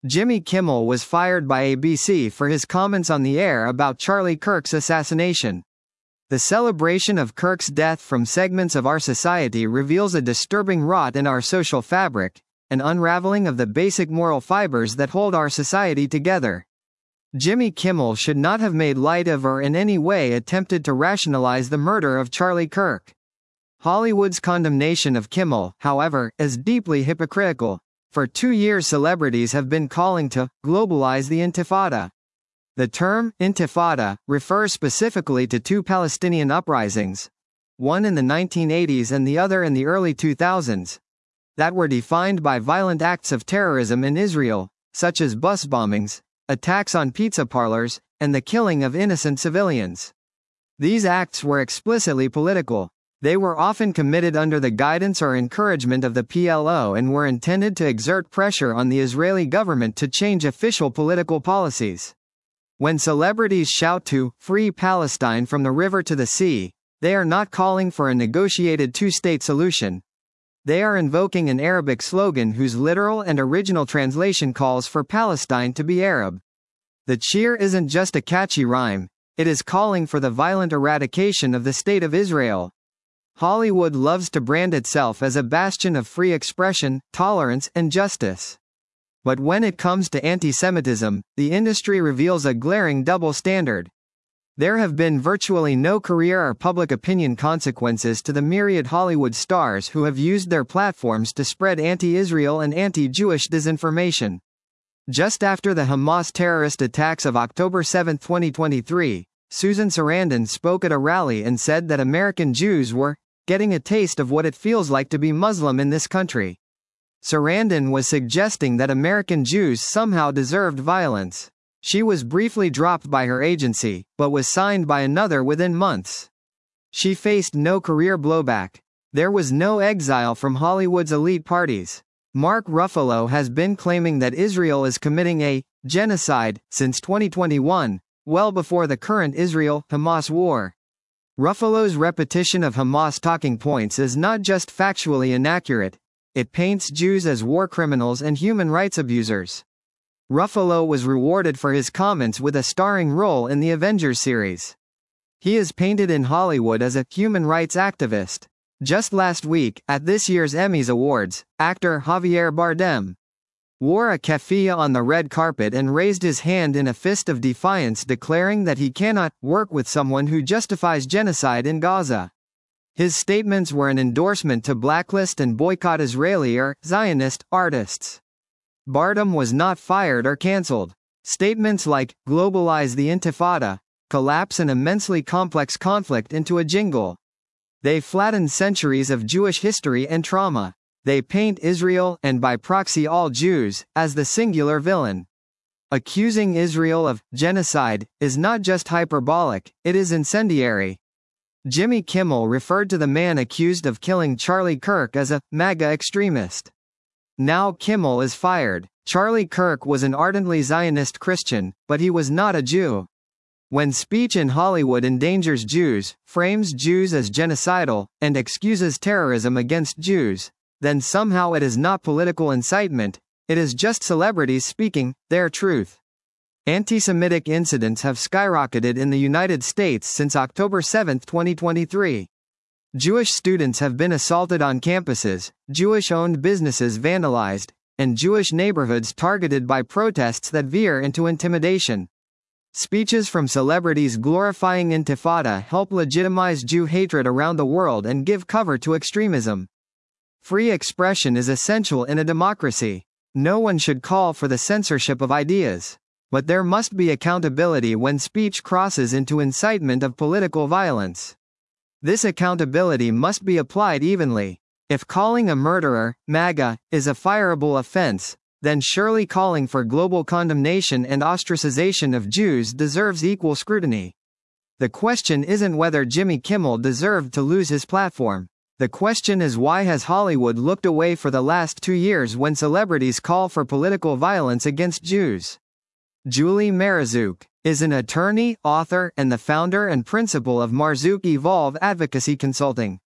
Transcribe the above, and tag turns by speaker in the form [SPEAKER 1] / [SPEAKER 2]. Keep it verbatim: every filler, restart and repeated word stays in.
[SPEAKER 1] Jimmy Kimmel was fired by A B C for his comments on the air about Charlie Kirk's assassination. The celebration of Kirk's death from segments of our society reveals a disturbing rot in our social fabric, an unraveling of the basic moral fibers that hold our society together. Jimmy Kimmel should not have made light of or in any way attempted to rationalize the murder of Charlie Kirk. Hollywood's condemnation of Kimmel, however, is deeply hypocritical. For two years celebrities have been calling to globalize the Intifada. The term Intifada refers specifically to two Palestinian uprisings, one in the nineteen eighties and the other in the early two thousands, that were defined by violent acts of terrorism in Israel, such as bus bombings, attacks on pizza parlors, and the killing of innocent civilians. These acts were explicitly political. They were often committed under the guidance or encouragement of the P L O and were intended to exert pressure on the Israeli government to change official political policies. When celebrities shout to free Palestine from the river to the sea, they are not calling for a negotiated two-state solution. They are invoking an Arabic slogan whose literal and original translation calls for Palestine to be Arab. The cheer isn't just a catchy rhyme, it is calling for the violent eradication of the State of Israel. Hollywood loves to brand itself as a bastion of free expression, tolerance, and justice. But when it comes to anti-Semitism, the industry reveals a glaring double standard. There have been virtually no career or public opinion consequences to the myriad Hollywood stars who have used their platforms to spread anti-Israel and anti-Jewish disinformation. Just after the Hamas terrorist attacks of October seventh twenty twenty-three, Susan Sarandon spoke at a rally and said that American Jews were getting a taste of what it feels like to be Muslim in this country. Sarandon was suggesting that American Jews somehow deserved violence. She was briefly dropped by her agency, but was signed by another within months. She faced no career blowback. There was no exile from Hollywood's elite parties. Mark Ruffalo has been claiming that Israel is committing a genocide since twenty twenty-one, well before the current Israel-Hamas war. Ruffalo's repetition of Hamas talking points is not just factually inaccurate, it paints Jews as war criminals and human rights abusers. Ruffalo was rewarded for his comments with a starring role in the Avengers series. He is painted in Hollywood as a human rights activist. Just last week, at this year's Emmys Awards, actor Javier Bardem wore a keffiyeh on the red carpet and raised his hand in a fist of defiance, declaring that he cannot work with someone who justifies genocide in Gaza. His statements were an endorsement to blacklist and boycott Israeli or Zionist artists. Bardem was not fired or cancelled. Statements like, globalize the Intifada, collapse an immensely complex conflict into a jingle. They flatten centuries of Jewish history and trauma. They paint Israel, and by proxy all Jews, as the singular villain. Accusing Israel of genocide is not just hyperbolic, it is incendiary. Jimmy Kimmel referred to the man accused of killing Charlie Kirk as a MAGA extremist. Now Kimmel is fired. Charlie Kirk was an ardently Zionist Christian, but he was not a Jew. When speech in Hollywood endangers Jews, frames Jews as genocidal, and excuses terrorism against Jews, then somehow it is not political incitement, it is just celebrities speaking their truth. Anti-Semitic incidents have skyrocketed in the United States since October seventh twenty twenty-three. Jewish students have been assaulted on campuses, Jewish-owned businesses vandalized, and Jewish neighborhoods targeted by protests that veer into intimidation. Speeches from celebrities glorifying Intifada help legitimize Jew hatred around the world and give cover to extremism. Free expression is essential in a democracy. No one should call for the censorship of ideas. But there must be accountability when speech crosses into incitement of political violence. This accountability must be applied evenly. If calling a murderer, MAGA, is a fireable offense, then surely calling for global condemnation and ostracization of Jews deserves equal scrutiny. The question isn't whether Jimmy Kimmel deserved to lose his platform. The question is, why has Hollywood looked away for the last two years when celebrities call for political violence against Jews? Julie Marzouk is an attorney, author, and the founder and principal of Marzouk Evolve Advocacy Consulting.